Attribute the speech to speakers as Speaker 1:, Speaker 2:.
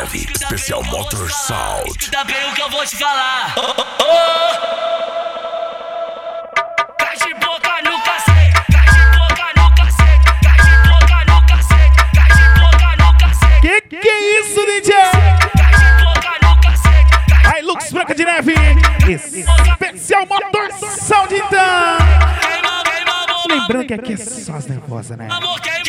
Speaker 1: Neve, especial Motor Sound.
Speaker 2: Escuta bem o que eu vou te falar. Cai de boca no cacete, cai de boca no cacete, cai de boca no cacete, cai de boca no cacete.
Speaker 3: Que é isso, DJ?
Speaker 2: Cai de boca no cacete, cai
Speaker 3: Aí, Lux Branca de Neve, especial Motor Sound, então.
Speaker 2: queima, queima,
Speaker 3: Lembrando que aqui é só as nervosas, né?
Speaker 2: amor, queima.